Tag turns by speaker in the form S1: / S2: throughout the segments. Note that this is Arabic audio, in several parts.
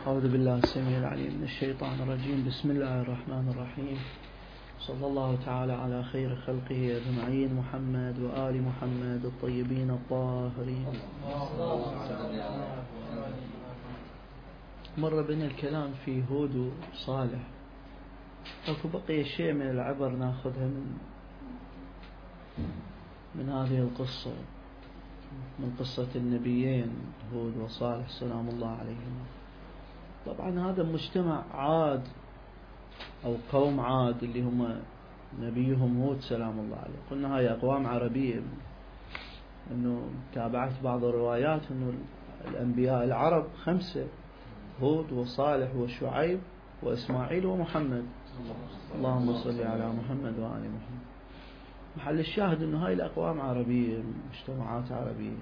S1: أعوذ بالله السميع العليم من الشيطان الرجيم. بسم الله الرحمن الرحيم. صلى الله تعالى على خير خلقه أجمعين، محمد وآل محمد الطيبين الطاهرين. مر بنا الكلام في هود وصالح، أكو بقي شيء من العبر ناخذها من هذه القصة، من قصة النبيين هود وصالح سلام الله عليهما. طبعا هذا مجتمع عاد أو قوم عاد اللي هم نبيهم هود سلام الله عليه. قلنا هاي أقوام عربية، أنه تابعت بعض الروايات أنه الأنبياء العرب 5: هود وصالح وشعيب وإسماعيل ومحمد. اللهم صل على محمد وآل محمد. محل الشاهد أنه هاي الأقوام عربية، مجتمعات عربية.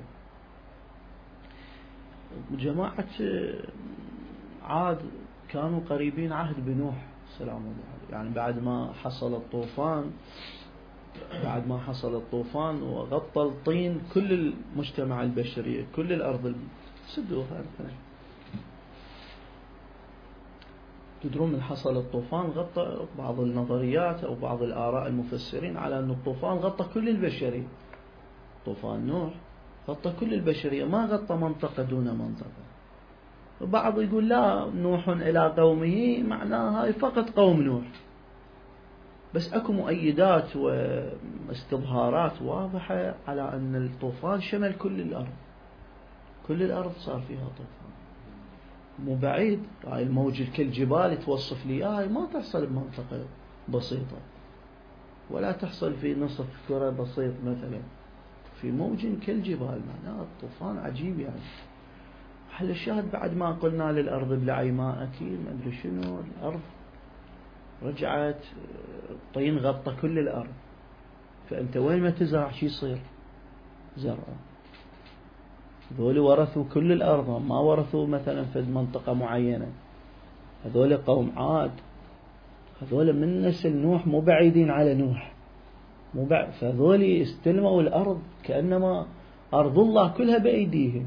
S1: جماعة عاد كانوا قريبين عهد بنوح سلام الله عليه، يعني بعد ما حصل الطوفان وغطى الطين كل المجتمع البشري، كل الأرض سدوها. تدرون من حصل الطوفان غطى، بعض النظريات أو بعض الآراء المفسرين على أن الطوفان غطى كل البشرية. طوفان نوح غطى كل البشرية، ما غطى منطقة دون منطقة. وبعض يقول لا، نوح إلى قومه معناها هاي فقط قوم نوح. بس أكو مؤيدات واستظهارات واضحة على أن الطوفان شمل كل الأرض، كل الأرض صار فيها طوفان. مو بعيد هاي الموج كالجبال توصف لي هاي ما تحصل بمنطقة بسيطة، ولا تحصل في نصف كرة بسيط مثلا، في موج كالجبال. معناه الطوفان عجيب. يعني حل الشاهد بعد ما قلنا للأرض ابلعي ماء أكيد ما أدري شنو، الأرض رجعت الطين غطى كل الأرض. فأنت وين ما تزرع شي يصير زرع. هذول ورثوا كل الأرض، ما ورثوا مثلا في منطقة معينة. هذول قوم عاد، هذول من نسل نوح، مو بعيدين على نوح، مو بعد. فهذول استلموا الأرض كأنما أرض الله كلها بأيديهم.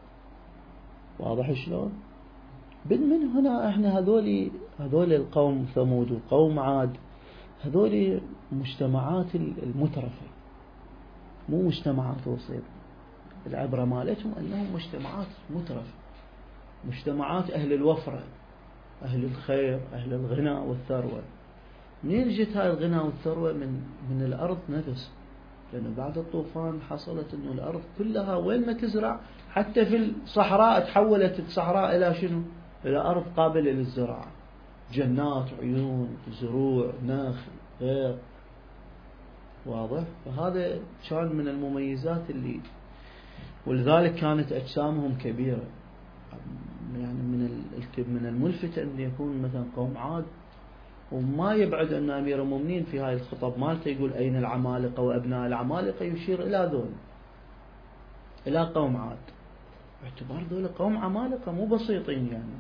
S1: واضح شلون؟ من هنا احنا هذول القوم ثمود وقوم عاد، هذول مجتمعات المترفة، مو مجتمعات وسيط. العبرة مالتهم أنهم مجتمعات مترفة، مجتمعات أهل الوفرة، أهل الخير، أهل الغنى والثروة. منين جت هاي الغنى والثروة؟ من الأرض نفس. لأنه بعد الطوفان حصلت أنه الأرض كلها وين ما تزرع، حتى في الصحراء تحولت الصحراء إلى شنو؟ إلى أرض قابلة للزراعة، جنات، عيون، زروع، نخل، غير. واضح؟ فهذا كان من المميزات اللي، ولذلك كانت أجسامهم كبيرة. يعني من الملفت أن يكون مثلا قوم عاد، وما يبعد أن أمير المؤمنين في هاي الخطب مالته يقول أين العمالقة وأبناء العمالقة، يشير إلى ذول، إلى قوم عاد، باعتبار ذول قوم عمالقة مو بسيطين. يعني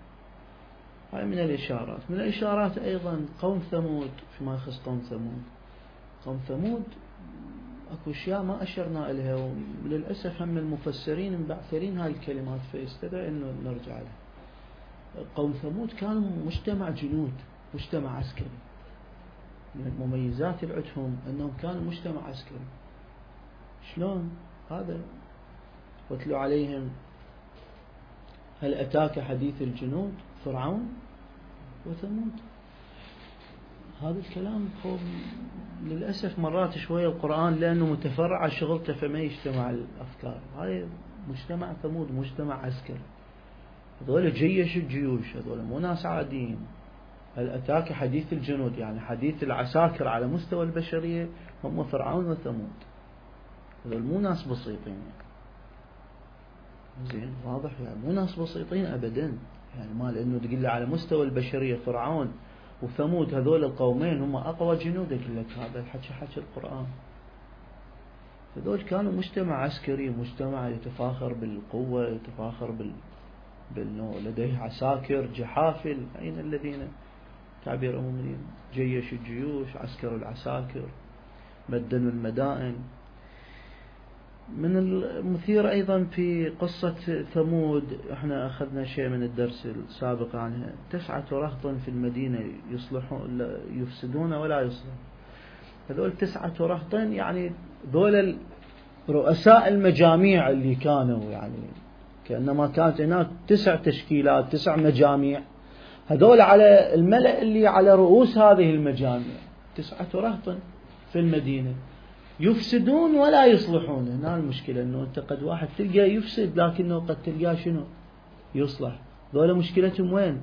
S1: هاي من الإشارات. من الإشارات أيضا قوم ثمود، فيما يخص قوم ثمود أكو أشياء ما أشرنا إليها، وللأسف هم المفسرين مبعثرين هاي الكلمات، فيستدعي أنه نرجع لها. قوم ثمود كانوا مجتمع جنود، مجتمع عسكري. من المميزات اللي عندهم أنهم كانوا مجتمع عسكري. شلون هذا؟ واتلو عليهم هل أتاك حديث الجنود فرعون وثمود. هذا الكلام للأسف مرات شوية القرآن لأنه متفرع شغلته فما يجتمع الأفكار. هاي مجتمع ثمود مجتمع عسكري، هذول جيش الجيوش، هذول مو ناس عاديين. هل أتاك حديث الجنود يعني حديث العساكر على مستوى البشرية هم فرعون وثمود. هذول مو ناس بسيطين. زين واضح؟ يعني مو ناس بسيطين أبدا. يعني ما لأنه تقول لي على مستوى البشرية فرعون وثمود هذول القومين هم أقوى جنود، يقول لك هذا الحكي القرآن. هذول كانوا مجتمع عسكري، مجتمع يتفاخر بالقوة، يتفاخر لديه عساكر جحافل. أين الذين تعبير المؤمنين جيش الجيوش، عسكر العساكر، مدنوا المدائن. من المثير أيضا في قصة ثمود، احنا أخذنا شيء من الدرس السابق عنها. 9 رهط في المدينة يفسدون ولا يصلحون. هذول 9 رهط يعني ذول رؤساء المجاميع اللي كانوا، يعني كأنما كانت هناك 9 تشكيلات 9 مجاميع، هذول على الملأ اللي على رؤوس هذه المجاميع. 9 رهط في المدينة يفسدون ولا يصلحون. هنا المشكلة أنه أنت قد واحد تلقى يفسد لكنه قد تلقى شنو يصلح. ذولا مشكلتهم وين؟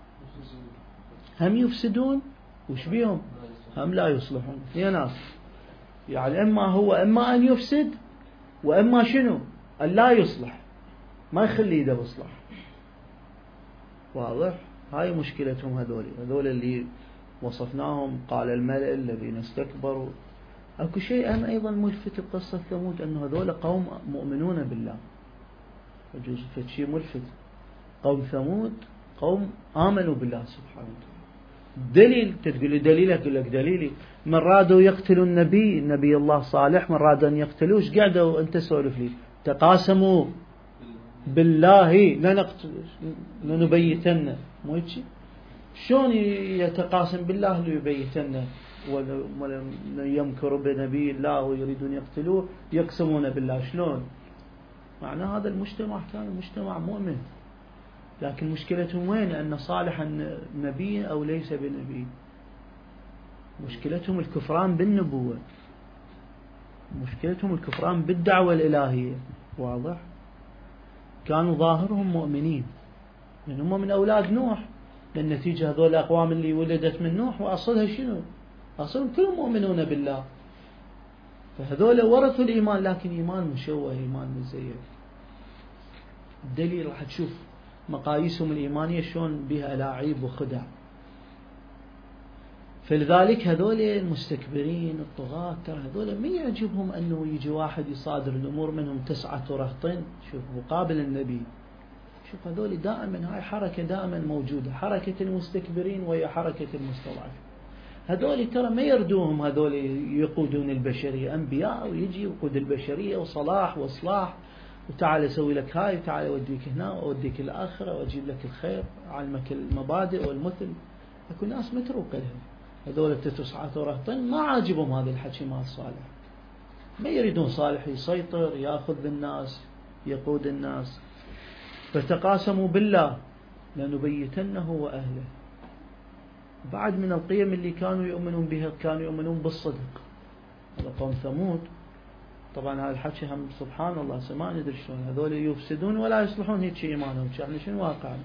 S1: هم يفسدون وش بيهم؟ هم لا يصلحون. يا ناس يعني إما أن يفسد وإما شنو أن لا يصلح، ما يخلي يده بصلح. واضح؟ هاي مشكلتهم هذول اللي وصفناهم. قال الملأ الذين استكبروا. أكو شيء أهم أيضا ملفت بقصة ثمود، أنه هذول قوم مؤمنون بالله. يجوز شيء ملفت، قوم ثمود قوم آمنوا بالله سبحانه وتعالى. دليل تقول لي دليلك، أقول لك دليلي من رادوا يقتلوا النبي الله صالح، من رادوا أن يقتلوش قعدوا أنت سولف لي تقاسموا بالله لنبيتن. مو هيك؟ شلون يتقاسم بالله ليبيتن ولم يمكر بنبي الله ويريدون يقتلوه يقسمون بالله؟ شلون؟ معنى هذا المجتمع كان مجتمع مؤمن، لكن مشكلتهم وين؟ أن صالح نبي أو ليس بنبي. مشكلتهم الكفران بالنبوة، مشكلتهم الكفران بالدعوة الإلهية. واضح؟ كانوا ظاهرهم مؤمنين لأن هم من أولاد نوح، للنتيجة هذول الأقوام اللي ولدت من نوح وأصلها شنو؟ أصلهم كلهم مؤمنون بالله. فهذول ورثوا الإيمان، لكن إيمان مشوه، إيمان مزيف. الدليل راح تشوف مقاييسهم الإيمانية شلون بها لاعب وخدع. فلذلك هذول المستكبرين الطغاة ترى هذول ما يعجبهم أنه يجي واحد يصادر الأمور منهم 9 رهط. شوف مقابل النبي، شوف هذول دائما هاي حركة دائما موجودة، حركة المستكبرين وهي حركة المستضعفين. هذول ترى ما يردوهم، هذول يقودون البشرية، أنبياء ويجي يقود البشرية وصلاح وإصلاح، وتعال أسوي لك هاي، وتعال أوديك هنا وأوديك الآخرة وأجيب لك الخير، أعلمك المبادئ والمثل. أكو ناس متروكة لهم. هذول 9 رهط ما عاجبهم هذا الحكي مال صالح، ما يريدون صالح يسيطر يأخذ بالناس يقود الناس. فتقاسموا بالله لنبيتنه وأهله. بعد من القيم اللي كانوا يؤمنون بها كانوا يؤمنون بالصدق. هذا قوم ثمود. طبعا هذا الحكي هم سبحان الله ما ندري شلون هذول يفسدون ولا يصلحون، هيك إيمانهم. يعني شنو واقعنا؟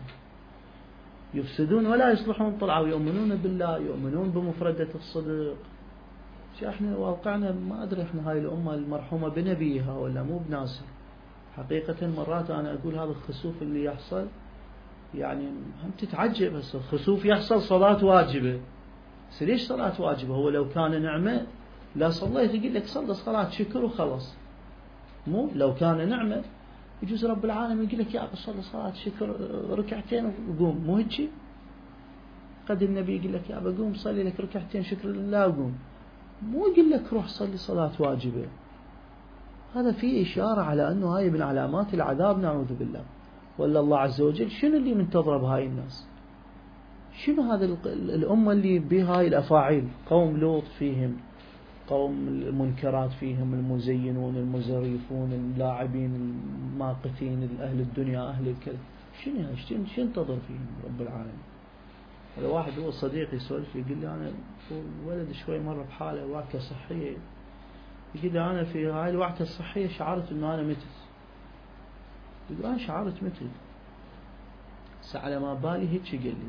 S1: يفسدون ولا يصلحون، طلعوا يؤمنون بالله، يؤمنون بمفردة الصدق. احنا واقعنا ما أدري احنا هاي الأمة المرحومة بنبيها ولا مو بناسها. حقيقة مرات أنا أقول هذا الخسوف اللي يحصل يعني هم تتعجب. بس الخسوف يحصل صلاة واجبة، بس ليش صلاة واجبة؟ هو لو كان نعمة لا صليت، يقول لك صلى صلاة شكر وخلص. مو لو كان نعمة يجوز رب العالمين يقول لك يا أبا صلي صلاة شكر ركعتين وقوم. مو هيك؟ قد النبي يقول لك يا أبا قوم صلي لك ركعتين شكر لله وقوم، مو يقول لك روح صلي صلاة واجبة. هذا فيه إشارة على أنه هاي من علامات العذاب نعوذ بالله. ولا الله عز وجل شنو اللي منتظر بهاي الناس؟ شنو هذا الأمة اللي بهاي الأفاعيل؟ قوم لوط فيهم، قوم المنكرات فيهم، المزينون المزريفون اللاعبين الماقتين، أهل الدنيا أهل الكذب. شنو ينتظر فيهم رب العالمين؟ هذا واحد هو صديقي يسولف يقول لي أنا ولد شوي مرة بحالة وعكة صحية، يقول لي أنا في هاي الوعكة الصحية شعرت إنه أنا متت. يقول أنا شعرت متت، بس على ما بالي هيك قال لي.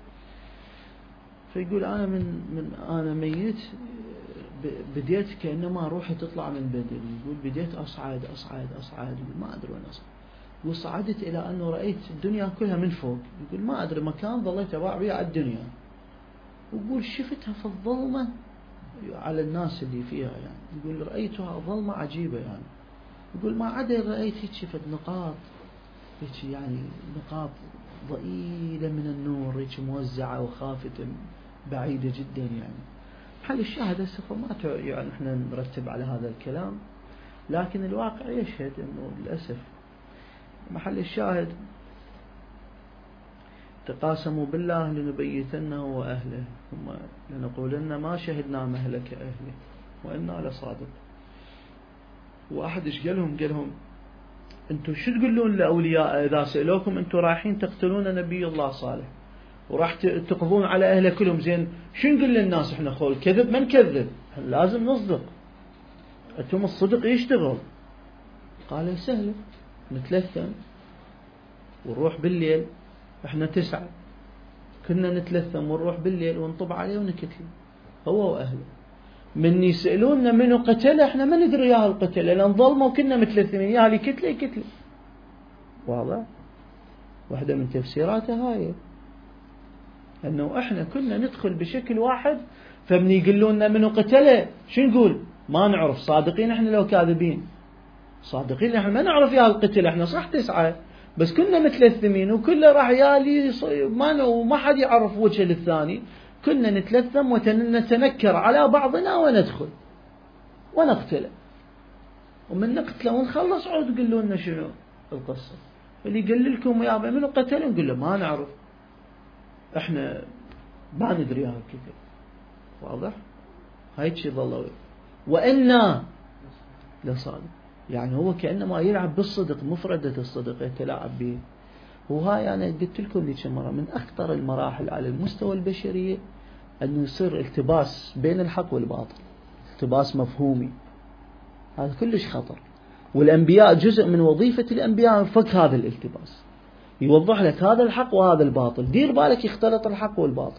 S1: فيقول أنا من أنا ميت بديت كأنما روحي تطلع من بدني. يقول بديت أصعد يقول ما أدري وين أصعد. وصعدت إلى أنه رأيت الدنيا كلها من فوق. يقول ما أدري مكان ظليت أباع بيه على الدنيا. ويقول شفتها في الظلمة على الناس اللي فيها، يعني يقول رأيتها ظلمة عجيبة. يعني يقول ما عدا رأيت هيك شفت نقاط هيك، يعني نقاط ضئيلة من النور هيك موزعة وخافتة بعيدة جدا. يعني حل الشاهد هسه ما يعني احنا نرتب على هذا الكلام. لكن الواقع يشهد أنه للأسف محل الشاهد تقاسموا بالله لنبيتنه وأهله ثم لنقولن ما شهدنا مهلك أهله وإنا لصادق. واحد إيش قال لهم أنتم شو تقولون لأولياء إذا سألوكم أنتم رايحين تقتلون نبي الله صالح وراح تقضون على أهله كلهم، زين شو نقول للناس إحنا خول كذب؟ من كذب؟ لازم نصدق، أنتم الصدق يشتغل. قال سهل، نتلثم ونروح بالليل، إحنا 9 كنا نتلثم ونروح بالليل ونطب عليه ونكتله هو وأهله. من يسألوننا منو قتله إحنا ما ندري يا القتل، لأن ظلموا كنا متلثمين يا اللي كتله يكتله. واضح؟ واحدة من تفسيراته هاي أنه إحنا كنا ندخل بشكل واحد، فمن يقولون منو قتله شو نقول؟ ما نعرف، صادقين إحنا لو كاذبين، صادقين إحنا ما نعرف يا القتل، إحنا صح 9 بس كنا متلثمين وكله راح يالي ما حد يعرف وجه للثاني، كنا نتلثم ونتنكر على بعضنا وندخل ونقتله، ومن نقتله ونخلص عود تقولوا لنا شنو القصة. اللي يقول لكم يا أبا منو قتله نقول له ما نعرف، احنا ما ندري هذا الكتاب. واضح؟ هاي شيء ظلوا وإنا لصادق، يعني هو كأنما يلعب بالصدق، مفردة الصدق يتلاعب به. وهاي أنا قلت لكم ذيك مرة من أخطر المراحل على المستوى البشرية أنه يصير التباس بين الحق والباطل، التباس مفهومي، هذا كلش خطر. والأنبياء جزء من وظيفة الأنبياء فك هذا الالتباس، يوضح لك هذا الحق وهذا الباطل، دير بالك يختلط الحق والباطل.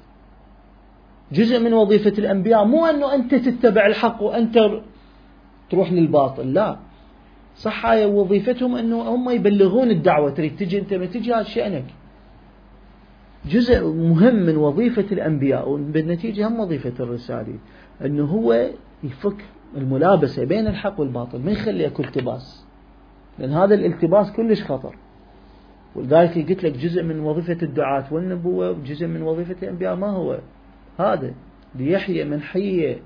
S1: جزء من وظيفة الأنبياء مو أنه أنت تتبع الحق وأنت تروح للباطل، لا، صح هاي وظيفتهم أنه هم يبلغون الدعوة، تريد تجي أنت ما تجي هذا شأنك. جزء مهم من وظيفة الأنبياء وبالنتيجة هم وظيفة الرسالة أنه هو يفك الملابسة بين الحق والباطل، ما يخلي أكل التباس، لأن هذا الالتباس كلش خطر. ولذلك قلت لك جزء من وظيفة الدعاة والنبوة وجزء من وظيفة الأنبياء ما هو هذا؟ ليحيى من حي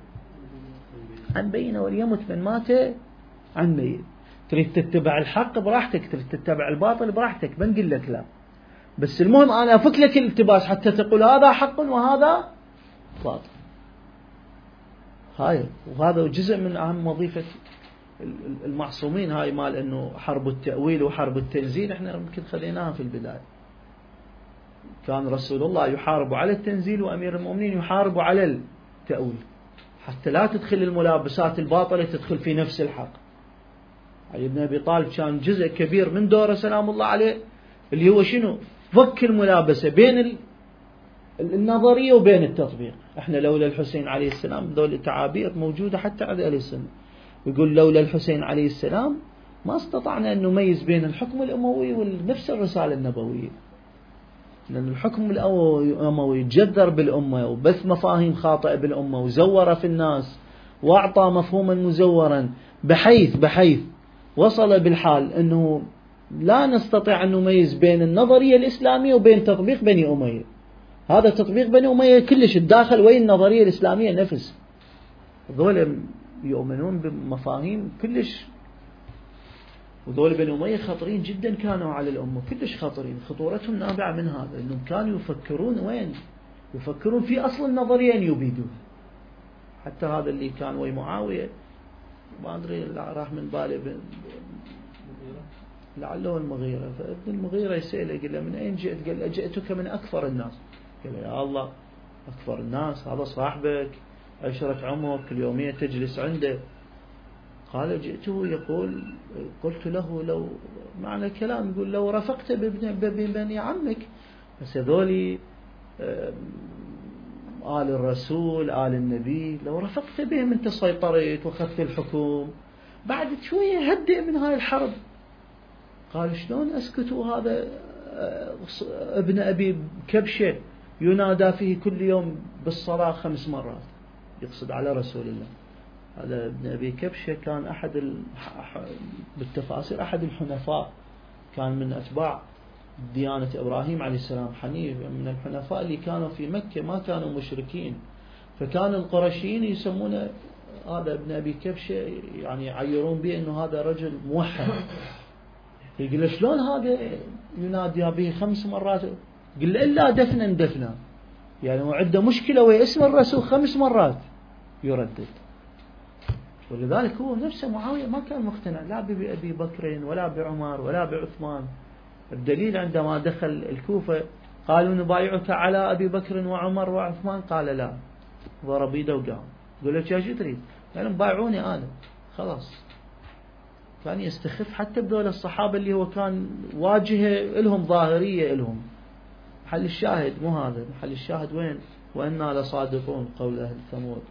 S1: عن بينة وليمت من مات عن ميت. تريد تتبع الحق براحتك، تريد تتبع الباطل براحتك، بنقول لك لا، بس المهم أنا أفك لك الالتباس حتى تقول هذا حق وهذا باطل. هاي وهذا جزء من أهم وظيفة المعصومين، هاي مال أنه حرب التأويل وحرب التنزيل احنا يمكن خليناها في البداية. كان رسول الله يحارب على التنزيل وأمير المؤمنين يحارب على التأويل، حتى لا تدخل الملابسات الباطلة تدخل في نفس الحق. علي بن أبي طالب كان جزء كبير من دوره سلام الله عليه اللي هو شنو؟ فك الملابسة بين النظرية وبين التطبيق. احنا لولا الحسين عليه السلام، ذول التعابير موجودة حتى عند أهل السنة، يقول لولا الحسين عليه السلام ما استطعنا أن نميز بين الحكم الأموي ونفس الرسالة النبوية، لأن الحكم الأموي جذر بالأمة وبث مفاهيم خاطئة بالأمة وزور في الناس وأعطى مفهوما مزورا بحيث وصل بالحال أنه لا نستطيع أن نميز بين النظرية الإسلامية وبين تطبيق بني أمية. هذا تطبيق بني أمية كلش الداخل وين النظرية الإسلامية نفس. ذول يؤمنون بمفاهيم كلش، وذول بني أمية خطرين جدا كانوا على الأمة، كلش خطرين، خطورتهم نابعة من هذا أنهم كانوا يفكرون وين؟ يفكرون في أصل النظرية أن يبيدون. حتى هذا اللي كان ويا معاوية ما أدري راح من بالي لعله المغيرة، فابن المغيرة يسأله يقول له من أين جئت؟ قال له جئتك من أكفر الناس. قال له يا الله أكفر الناس هذا صاحبك عشرة عمرك اليومية تجلس عنده. قال جئته يقول قلت له لو معنى الكلام يقول لو رفقت ببني عمك، بس هذولي آل الرسول آل النبي لو رفقت بهم انت سيطرت واخذت الحكم، بعد شوية هدئ من هاي الحرب. قال شلون أسكت وهذا ابن أبي كبشة ينادى فيه كل يوم بالصلاة 5 مرات، يقصد على رسول الله. هذا ابن أبي كبشة كان بالتفاسير أحد الحنفاء، كان من أتباع ديانة إبراهيم عليه السلام، حنيف من الحنفاء اللي كانوا في مكة ما كانوا مشركين، فكان القرشيين يسمونه هذا ابن أبي كبشة يعني يعيرون به أنه هذا رجل موحد. يقول له شلون هذا ينادي به 5 مرات؟ قل له إلا دفنا يعني وعنده مشكلة ويا اسم الرسول 5 مرات يردد. ولذلك هو نفسه معاوية ما كان مقتنع لا بأبي بكر ولا بعمر ولا بعثمان. الدليل عندما دخل الكوفة قالوا نبايعك على أبي بكر وعمر وعثمان، قال لا، ضرب يده وقام. قال له ايش تريد؟ قال بايعوني أنا خلاص. كان يستخف حتى بذول الصحابة اللي هو كان واجهة لهم ظاهرية لهم. محل الشاهد مو هذا، محل الشاهد وين؟ وإنا لصادقون قول أهل ثمود.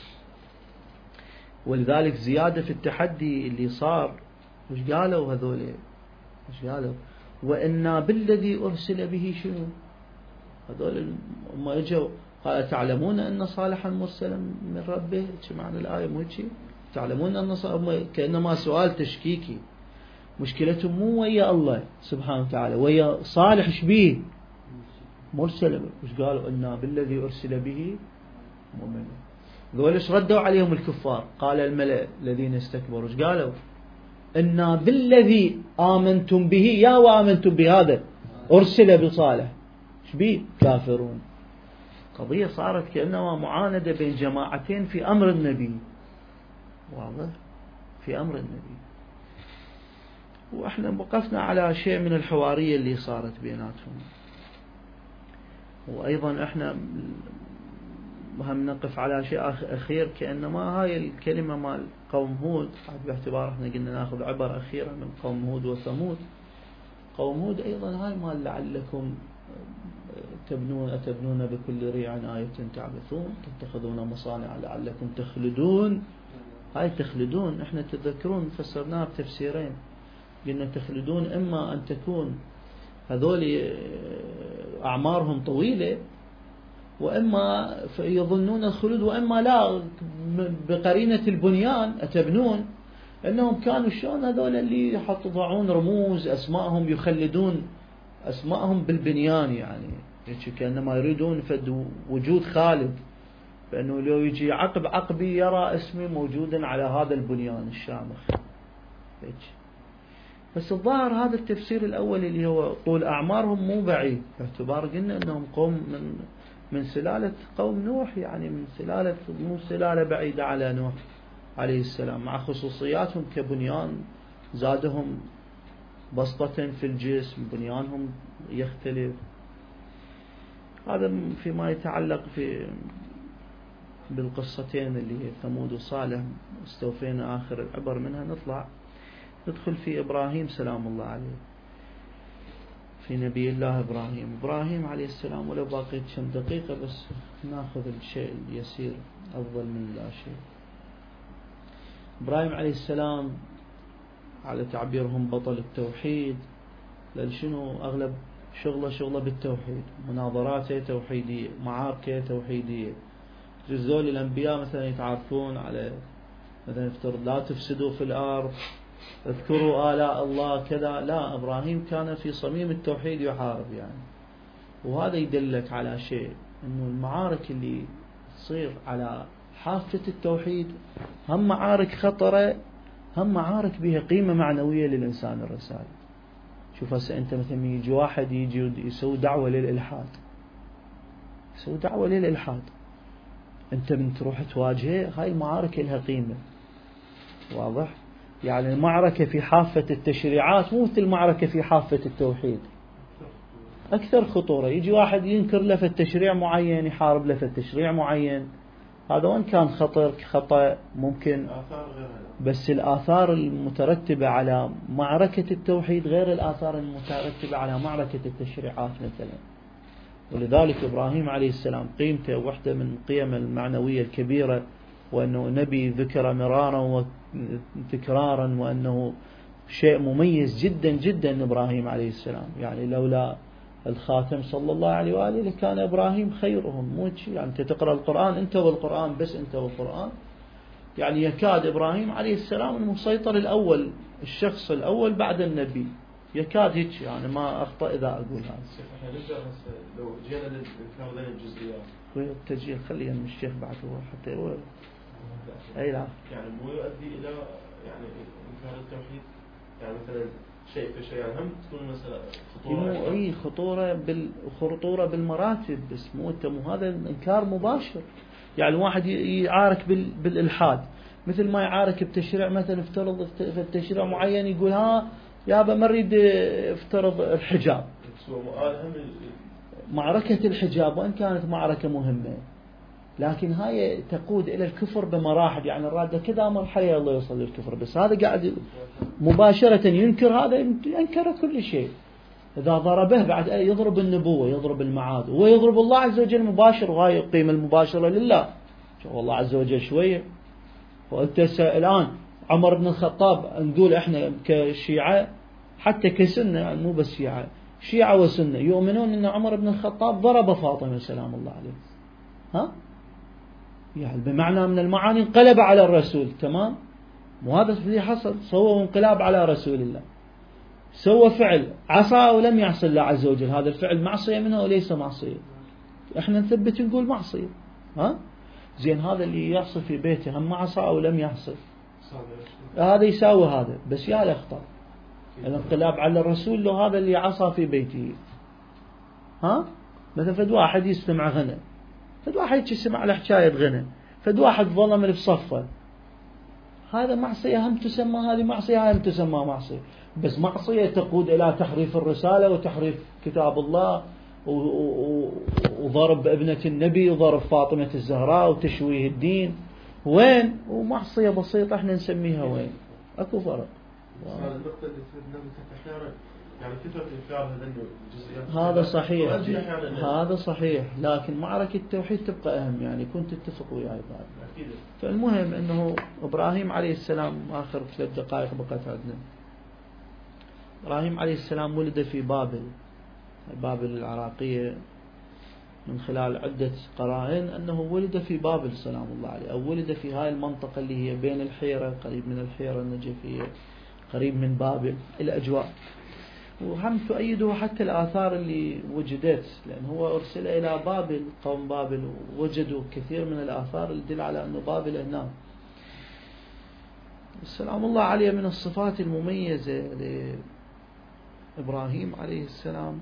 S1: ولذلك زيادة في التحدي اللي صار، وش قالوا هذول؟ وش قالوا؟ وإنا بالذي أرسل به شنو؟ هذول ما اجوا قال تعلمون أن صالحا مرسلا من ربه. شو معنى الآية؟ مو هيك؟ تعلمون أن صالحا، كأنما سؤال تشكيكي. مشكلتهم مو ويا الله سبحانه وتعالى، ويا صالح شبيه مرسل. وش قالوا؟ إنا بالذي أرسل به مؤمنون. ذول ايش ردوا عليهم الكفار؟ قال الملأ الذين استكبروا ايش قالوا؟ إنا بالذي آمنتم به، يا وآمنتم بهذا أرسل بصالح شبيه كافرون. قضية صارت كأنما معاندة بين جماعتين في أمر النبي، واضح؟ في أمر النبي. وإحنا وقفنا على شيء من الحوارية اللي صارت بيناتهم. وأيضا إحنا مهم نقف على شيء أخير، كأنما هاي الكلمة مال قوم هود، باعتبار إحنا قلنا ناخذ عبر أخيرة من قوم هود وثمود. قوم هود أيضا هاي مال لعلكم أتبنون بكل ريع آية تعبثون تتخذون مصانع لعلكم تخلدون. هاي تخلدون إحنا تذكرون فسرناها بتفسيرين، قلنا تخلدون إما أن تكون هذول أعمارهم طويلة وإما يظنون الخلود، وإما لا بقرينة البنيان أتبنون أنهم كانوا شلون هذول اللي يضعون رموز أسمائهم يخلدون أسمائهم بالبنيان، يعني كأنما يريدون فد وجود خالد، فإنه لو يجي عقب عقبي يرى اسمي موجودا على هذا البنيان الشامخ. بس الظاهر هذا التفسير الأول اللي هو طول أعمارهم مو بعيد، باعتبار قلنا أنهم قوم من سلالة قوم نوح، يعني من سلالة مو سلالة بعيدة على نوح عليه السلام، مع خصوصياتهم كبنيان زادهم بسطة في الجسم، بنيانهم يختلف. هذا فيما يتعلق بالقصتين اللي هي ثمود وصالح. استوفينا آخر العبر منها، نطلع ندخل في إبراهيم سلام الله عليه، في نبي الله إبراهيم عليه السلام. ولو باقيت كم دقيقة بس ناخذ الشيء اليسير أفضل من لا شيء. إبراهيم عليه السلام على تعبيرهم بطل التوحيد، لأن شنو أغلب شغله بالتوحيد، مناظراته توحيدية، معاركة توحيدية. جزول الأنبياء مثلا يتعارفون على مثلا يفترض لا تفسدوا في الأرض، اذكروا آلاء الله كذا. لا، إبراهيم كان في صميم التوحيد يحارب يعني. وهذا يدلك على شيء، أنه المعارك اللي تصير على حافة التوحيد هم معارك خطرة، هم معارك بها قيمة معنوية للإنسان الرسالة. شوف هسه أنت مثلا يجي واحد يجي يسوي دعوة للإلحاد، أنت من تروح تواجهه، هاي المعارك لها قيمة، واضح؟ يعني المعركة في حافة التشريعات مو مثل المعركة في حافة التوحيد، أكثر خطورة. يجي واحد ينكر لفة تشريع معين، يحارب لفة تشريع معين، هذا وين كان خطأ ممكن، بس الآثار المترتبة على معركة التوحيد غير الآثار المترتبة على معركة التشريعات مثلا. ولذلك إبراهيم عليه السلام قيمته واحدة من قيم المعنوية الكبيرة، وأنه نبي ذكر مرارا وتكرارا، وأنه شيء مميز جدا جدا إبراهيم عليه السلام. يعني لولا الخاتم صلى الله عليه وآله لكان إبراهيم خيرهم. مو يعني أنت تقرأ القرآن أنت والقرآن بس، أنت والقرآن، يعني يكاد إبراهيم عليه السلام المسيطر الأول، الشخص الأول بعد النبي، يكاد هيك، يعني ما أخطأ إذا أقول هذا.
S2: احنا نبدأ لو جينا للجزئيات
S1: التسجيل خلينا من الشيخ بعد هو حتى هو أي لا
S2: يعني مو يؤدي إلى يعني إنكار التوحيد، يعني مثلا شيء في شيء، يعني هم تكون مثلا خطورة.
S1: أي خطورة بالمراتب، بس مو هذا إنكار مباشر. يعني الواحد يعارك بالإلحاد، مثل ما يعارك بتشريع، مثلا افترض في تشريع معين يقول ها يابا ما نريد افترض الحجاب. معركة الحجاب وإن كانت معركة مهمة، لكن هاي تقود إلى الكفر بمراحل، يعني الرادة كذا مرحلة الله يوصل للكفر. بس هذا قاعد مباشرة ينكر، هذا ينكر كل شيء. إذا ضربه بعد يضرب النبوة، يضرب المعاد، ويضرب الله عز وجل مباشر، وهاي قيمة المباشرة لله. شوف الله عز وجل شوية. وأنت الآن عمر بن الخطاب، نقول إحنا كشيعة حتى كسنة، يعني مو بس شيعة وسنة يؤمنون أن عمر بن الخطاب ضرب فاطمة سلام الله عليه. ها؟ يعني بمعنى من المعاني انقلب على الرسول. تمام؟ وهذا اللي حصل، سوى انقلاب على رسول الله، سوى فعل عصى ولم يعصي الله عز وجل. هذا الفعل معصية منه وليس معصية؟ احنا نثبت نقول معصية. ها؟ زين، هذا اللي يعصي في بيته هم عصى أو لم يعصي؟ هذا يساوي هذا، بس يا الأخطاء الانقلاب على الرسول له هذا اللي عصى في بيته. ها؟ مثلا فد واحد يستمع غنى، فد واحد يسمع على حكاية غنى، فد واحد ظلم اللي بصفه، هذا معصية هم تسمى، هذه معصية هم تسمى معصية. بس معصية تقود إلى تحريف الرسالة وتحريف كتاب الله وضرب ابنة النبي وضرب فاطمة الزهراء وتشويه الدين، وين؟ ومعصية بسيطة احنا نسميها وين؟ اكو فرق. هذا صحيح، هذا صحيح، لكن معركة التوحيد تبقى أهم. يعني كنت تتفق وياي بعد. فالمهم أنه إبراهيم عليه السلام، آخر 3 دقائق بقت عندنا. إبراهيم عليه السلام ولد في بابل العراقية، من خلال عدة قرائن أنه ولد في بابل سلام الله عليه، أو ولد في هاي المنطقة اللي هي بين الحيرة، قريب من الحيرة النجفية، قريب من بابل الأجواء. وهم تؤيده حتى الآثار اللي وجدت، لأن هو أرسل إلى بابل، قوم بابل، ووجدوا كثير من الآثار اللي تدل على أنه بابل هناك. السلام الله عليه من الصفات المميزة لإبراهيم عليه السلام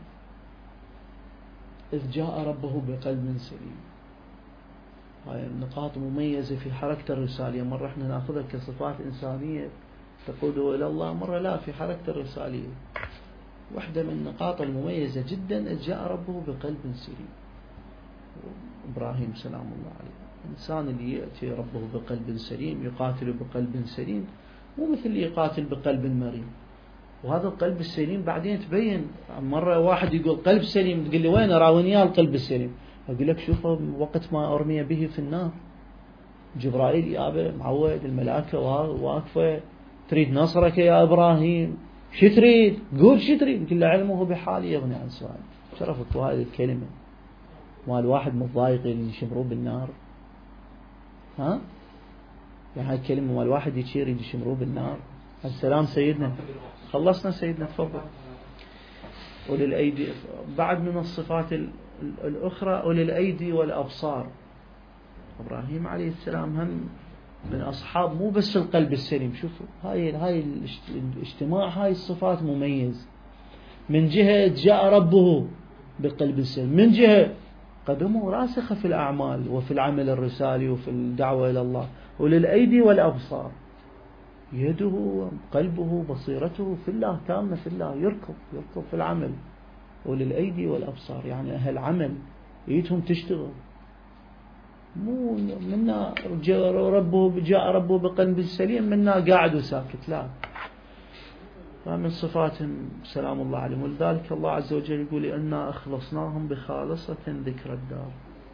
S1: إذ جاء ربه بقلب سليم. هاي النقاط مميزة في حركة الرسالية. مرة احنا نأخذها كصفات إنسانية تقوده إلى الله، مرة لا، في حركة الرسالية. واحدة من النقاط المميزة جدا إذ جاء ربه بقلب سليم. إبراهيم سلام الله عليه إنسان اللي يأتي ربه بقلب سليم، يقاتل بقلب سليم، مو مثل اللي يقاتل بقلب مريض. وهذا القلب السليم بعدين تبين. مرة واحد يقول قلب سليم، تقول لي وين راوني القلب السليم؟ أقول لك شوفه وقت ما أرمي به في النار، جبرائيل يابه معود، الملائكة واقفة تريد نصرك يا إبراهيم، شو تريد؟ قول شو تريد؟ قل له علمه بحالي يغني عن سؤال. شرفت هذه الكلمة مال واحد متضايق اللي يشمروه بالنار. ها؟ يعني هاي الكلمة مال واحد يشير يشمروه بالنار. السلام سيدنا، خلصنا سيدنا، تفضل. أولي الأيدي بعد من الصفات الأخرى، أولي الأيدي والأبصار. إبراهيم عليه السلام هم من أصحاب مو بس القلب السليم. شوفوا هاي الاجتماع، هاي الصفات مميز. من جهة جاء ربه بقلب سليم، من جهة قدمه راسخة في الأعمال وفي العمل الرسالي وفي الدعوة إلى الله. وللأيدي والأبصار، يده قلبه بصيرته في الله، تامة في الله، يركض في العمل. وللأيدي والأبصار يعني أهل عمل، ايدهم تشتغل، مو منا جاء ربه بقلب سليم منا قاعد وساكت، لا. فمن صفاتهم سلام الله عليهم. ولذلك الله عز وجل يقول إنا أخلصناهم بخالصة ذكر الدار.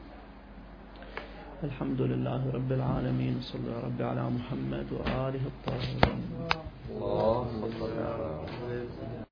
S1: الحمد لله رب العالمين، صلى يا رب على محمد وآله الطاهرين.